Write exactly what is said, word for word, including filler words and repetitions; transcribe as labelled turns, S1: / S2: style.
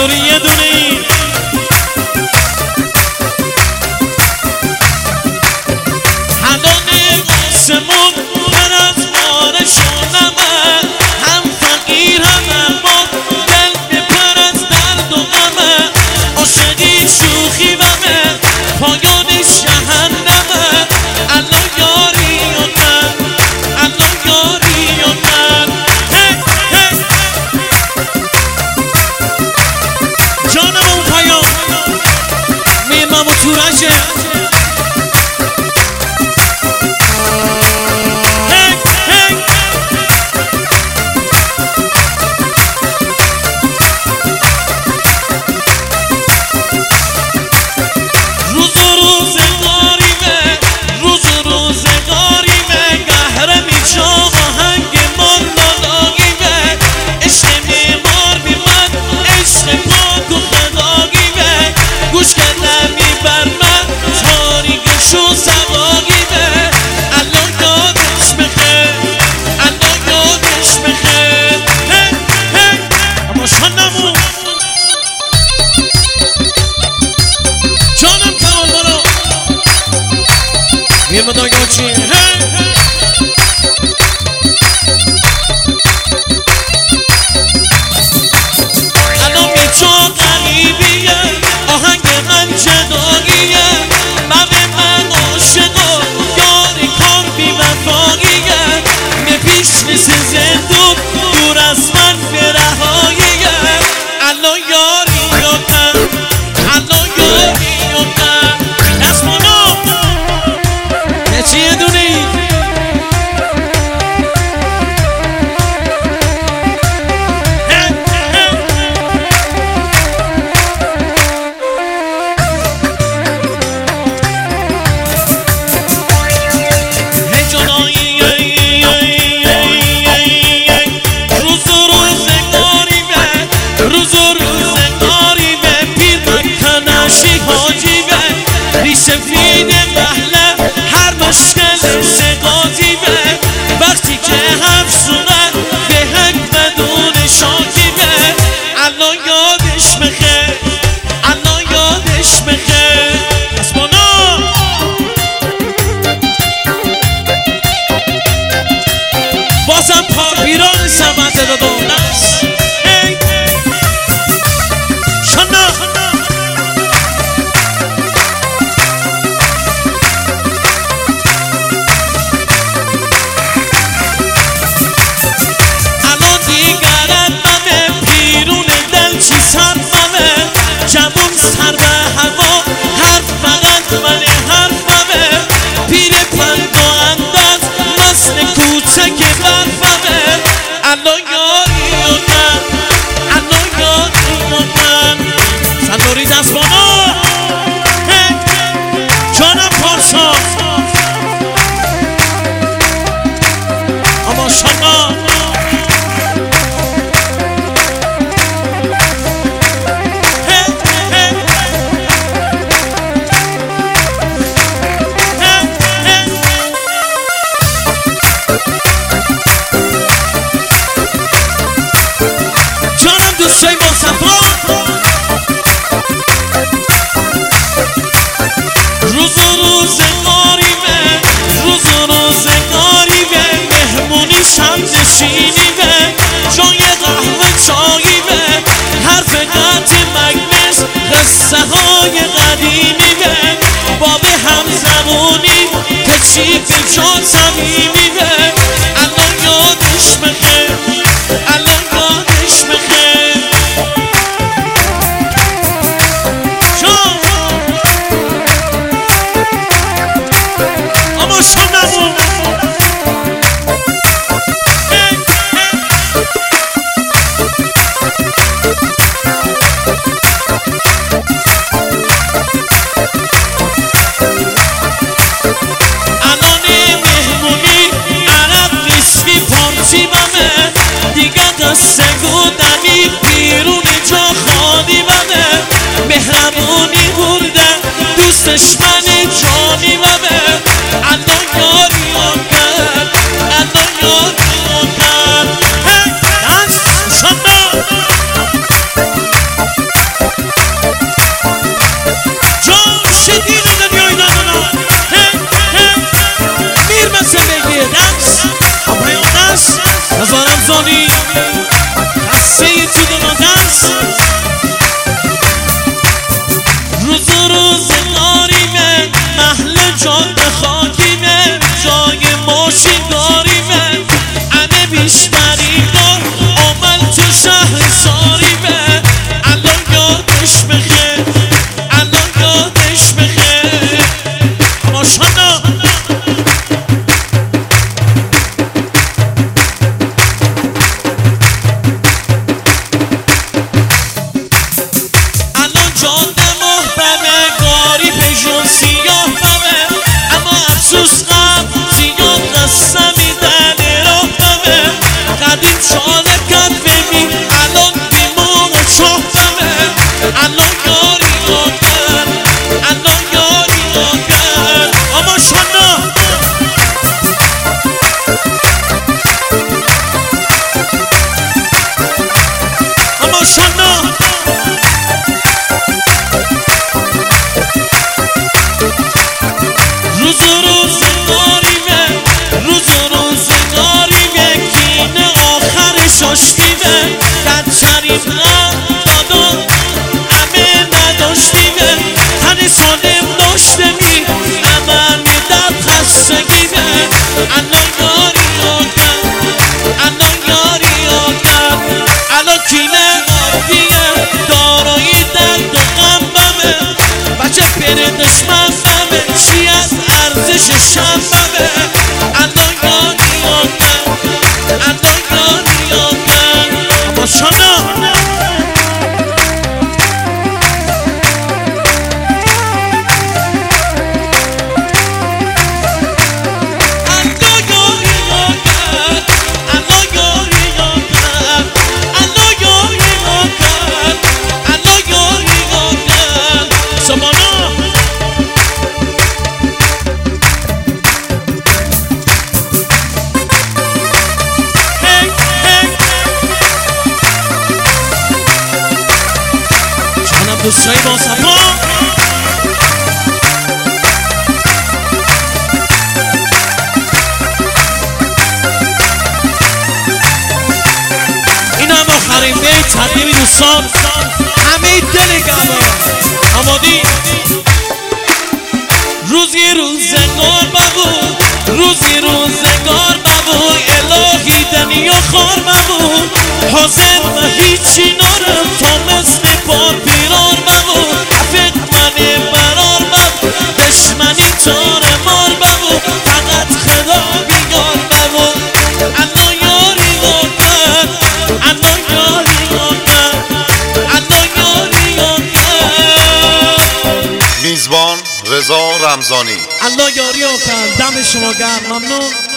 S1: صندوری یه دونی حلال آسمون پر از بارشونمه هم فقیر هم اما دل بپر از درد و غمه عاشقی شوخی ومه پایانش جهنمه الان یاری و من الان یاری و من جانم اون پیام میر مامو تورشه یه مداگه چی الان بی تو قریبیه آهنگ من جداییه من من عاشق و یاری کار بی وفاییه می پیش مثل زندون دور از من برهاییه الان یاری و من الان یاری و من اسمانو چیه دونی روز و روزگاری به روز و روزگاری به پیر مکنشی حاجی به ریش سفید محله هر مشکل سقاطی به وقتی که هم شونه به حق بدون شاکی به الان یادش بخیر الان یادش بخیر اسمانا بازم پاپیران سمت دادون است شنا جوون سر به هوا حرف فقط ولی حرفمه پیر پند و انداز مثل کوچک برفمه الان یاری و من الان یاری و من صندوری دستبانا جانم پارسا اما شما دوستای مصطفی روز و روزگاری به روز و روزگاری به مهمونی شب نشینی به جای قهوه چایی به حرف قطع مجلس قصه های قدیمی به باب همزمونی پچی که جا صمیمی به الان یادش بخیر الان یادش بخیر اما شنمون الان مهمونی عرب ویسکی پارچی بمه دیگه قصه گودنی بیرون جا خالی بمه مهربونی برده دوستش منی جانی بمه الان یاری و من الان یاری و من شما دوستای با صفا این هم آخرین بیت تقدیم دوستان همه دل گمه آمادی روزی روزگار ببود روزی روزگار ببود الهی دنیا خار ببود حاضر و هیچی نارم تا مثل پار پیرار ببود افق منی برار ببود دشمنی تار مار ببود فقط خدا بیار ببود انا یاری گار من انا یاری گار من انا یاری گار من
S2: میزبان رضا رمضانی
S1: الله یاری آکن دم شما گرم ممنون